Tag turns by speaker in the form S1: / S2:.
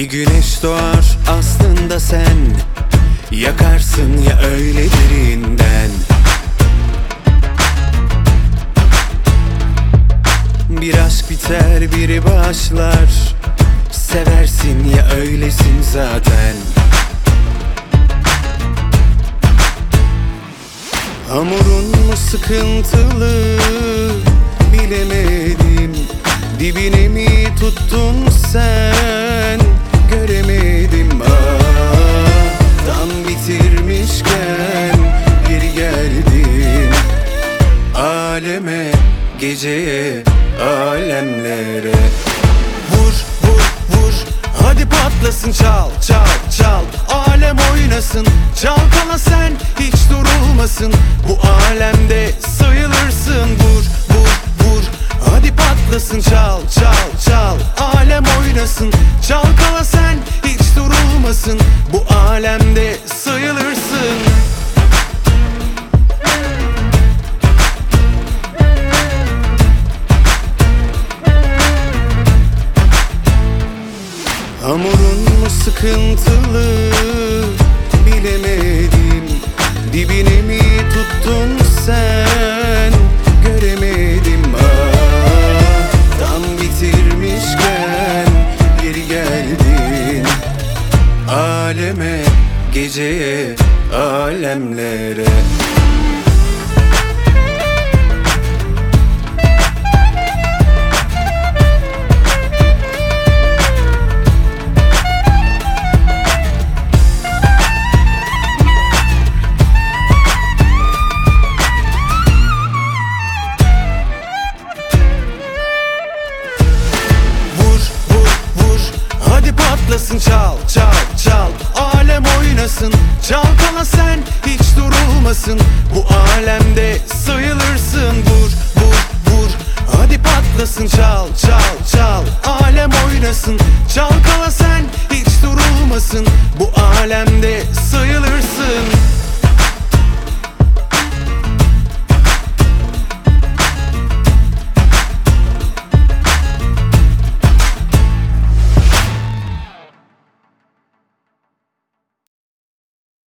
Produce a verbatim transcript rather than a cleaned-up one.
S1: Bir güneş doğar aslında sen yakarsın ya öyle derinden. Bir aşk biter biri başlar, seversin ya öylesin zaten. Hamurun mu sıkıntılı bilemedim, dibine mi tuttun sen göremedim. Ah, tam bitirmişken geri geldin aleme, geceye, alemlere. Vur vur vur, hadi patlasın, çal çal çal, alem oynasın. Çalkala sen, hiç durulmasın, bu alemde sayılırsın. Vur vur vur, hadi patlasın, çal çal çal, alem oynasın. Çalkala sen, hiç durulmasın, bu alemde sayılırsın. Hamurun mu sıkıntılı bilemedim, dibine mi tuttun sen göremedim. Ah, tam bitirmişken geri geldin aleme, geceye, alemlere. Patlasın, çal çal çal, alem oynasın. Çalkala sen, hiç durulmasın, bu alemde sayılırsın. Vur vur vur, hadi patlasın, çal çal çal, alem oynasın. Çalkala sen, hiç durulmasın, bu alemde sayılırsın.